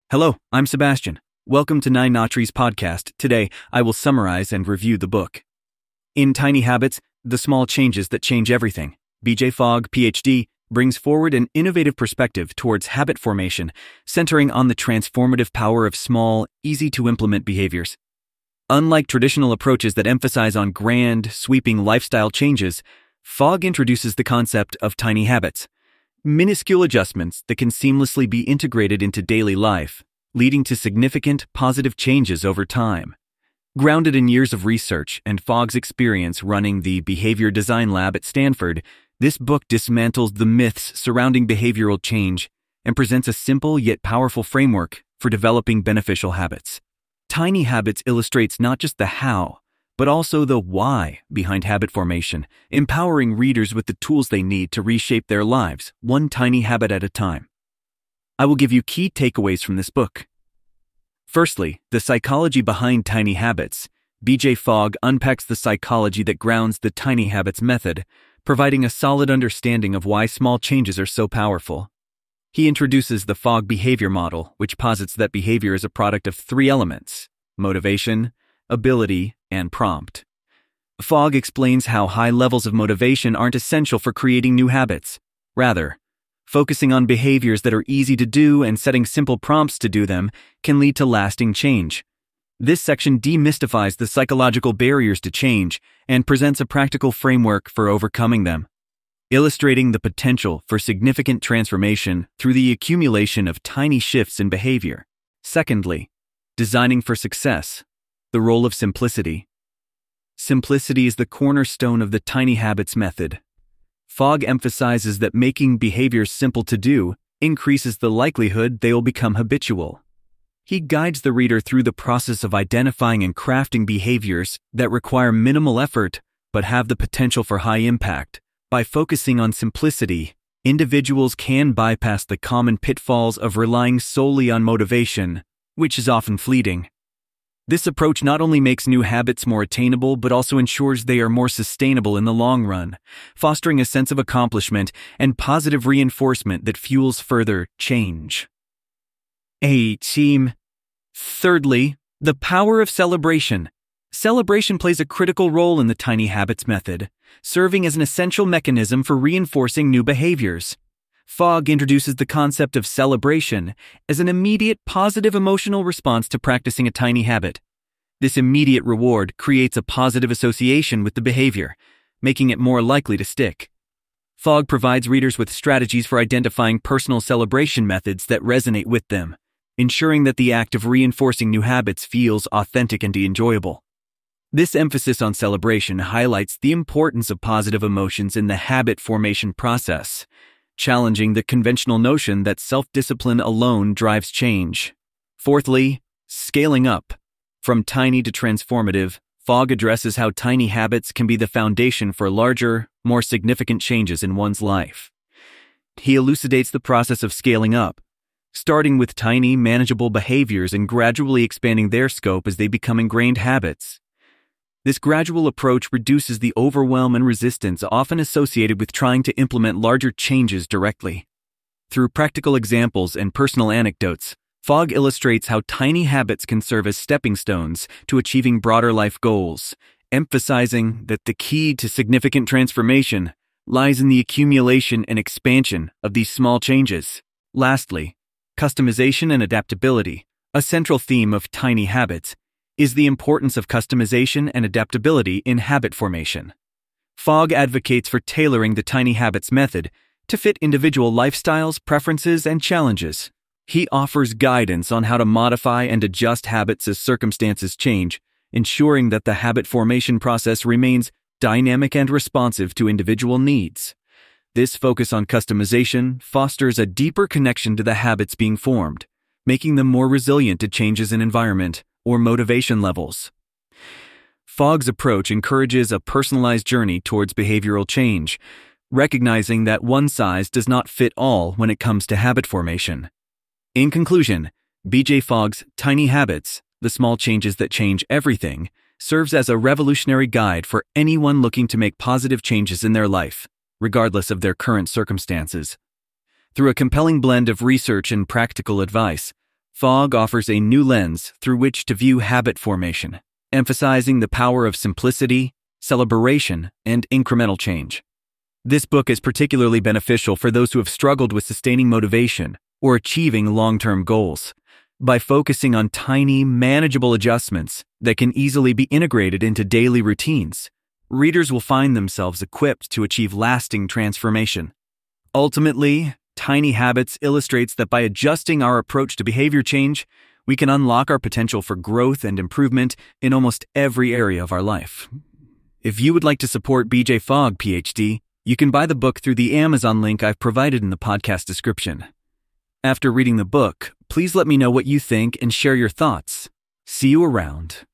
Hello, I'm Sebastian. Welcome to Nine Nautries podcast. Today, I will summarize and review the book. In Tiny Habits, The Small Changes That Change Everything, BJ Fogg, PhD, brings forward an innovative perspective towards habit formation, centering on the transformative power of small, easy-to-implement behaviors. Unlike traditional approaches that emphasize on grand, sweeping lifestyle changes, Fogg introduces the concept of tiny habits, minuscule adjustments that can seamlessly be integrated into daily life, leading to significant positive changes over time. Grounded in years of research and Fogg's experience running the Behavior Design Lab at Stanford, this book dismantles the myths surrounding behavioral change and presents a simple yet powerful framework for developing beneficial habits. Tiny Habits illustrates not just the how, but also the why behind habit formation, empowering readers with the tools they need to reshape their lives, one tiny habit at a time. I will give you key takeaways from this book. Firstly, the psychology behind tiny habits. BJ Fogg unpacks the psychology that grounds the Tiny Habits method, providing a solid understanding of why small changes are so powerful. He introduces the Fogg behavior model, which posits that behavior is a product of three elements: motivation, ability, and prompt. Fogg explains how high levels of motivation aren't essential for creating new habits. Rather, focusing on behaviors that are easy to do and setting simple prompts to do them can lead to lasting change. This section demystifies the psychological barriers to change and presents a practical framework for overcoming them, illustrating the potential for significant transformation through the accumulation of tiny shifts in behavior. Secondly, designing for success. The role of simplicity. Simplicity is the cornerstone of the Tiny Habits method. Fogg emphasizes that making behaviors simple to do increases the likelihood they will become habitual. He guides the reader through the process of identifying and crafting behaviors that require minimal effort but have the potential for high impact. By focusing on simplicity, individuals can bypass the common pitfalls of relying solely on motivation, which is often fleeting. This approach not only makes new habits more attainable, but also ensures they are more sustainable in the long run, fostering a sense of accomplishment and positive reinforcement that fuels further change. Thirdly, the power of celebration. Celebration plays a critical role in the Tiny Habits method, serving as an essential mechanism for reinforcing new behaviors. Fogg introduces the concept of celebration as an immediate positive emotional response to practicing a tiny habit. This immediate reward creates a positive association with the behavior, making it more likely to stick. Fogg provides readers with strategies for identifying personal celebration methods that resonate with them, ensuring that the act of reinforcing new habits feels authentic and enjoyable. This emphasis on celebration highlights the importance of positive emotions in the habit formation process, challenging the conventional notion that self-discipline alone drives change. Fourthly, scaling up. From tiny to transformative, Fogg addresses how tiny habits can be the foundation for larger, more significant changes in one's life. He elucidates the process of scaling up, starting with tiny, manageable behaviors and gradually expanding their scope as they become ingrained habits. This gradual approach reduces the overwhelm and resistance often associated with trying to implement larger changes directly. Through practical examples and personal anecdotes, Fogg illustrates how tiny habits can serve as stepping stones to achieving broader life goals, emphasizing that the key to significant transformation lies in the accumulation and expansion of these small changes. Lastly, customization and adaptability. A central theme of Tiny Habits is the importance of customization and adaptability in habit formation. Fogg advocates for tailoring the Tiny Habits method to fit individual lifestyles, preferences, and challenges. He offers guidance on how to modify and adjust habits as circumstances change, ensuring that the habit formation process remains dynamic and responsive to individual needs. This focus on customization fosters a deeper connection to the habits being formed, making them more resilient to changes in environment or motivation levels. Fogg's approach encourages a personalized journey towards behavioral change, recognizing that one size does not fit all when it comes to habit formation. In conclusion, BJ Fogg's Tiny Habits, The Small Changes That Change Everything, serves as a revolutionary guide for anyone looking to make positive changes in their life, regardless of their current circumstances. Through a compelling blend of research and practical advice, Fogg offers a new lens through which to view habit formation, emphasizing the power of simplicity, celebration, and incremental change. This book is particularly beneficial for those who have struggled with sustaining motivation or achieving long-term goals. By focusing on tiny, manageable adjustments that can easily be integrated into daily routines, readers will find themselves equipped to achieve lasting transformation. Ultimately, Tiny Habits illustrates that by adjusting our approach to behavior change, we can unlock our potential for growth and improvement in almost every area of our life. If you would like to support BJ Fogg, PhD, you can buy the book through the Amazon link I've provided in the podcast description. After reading the book, please let me know what you think and share your thoughts. See you around.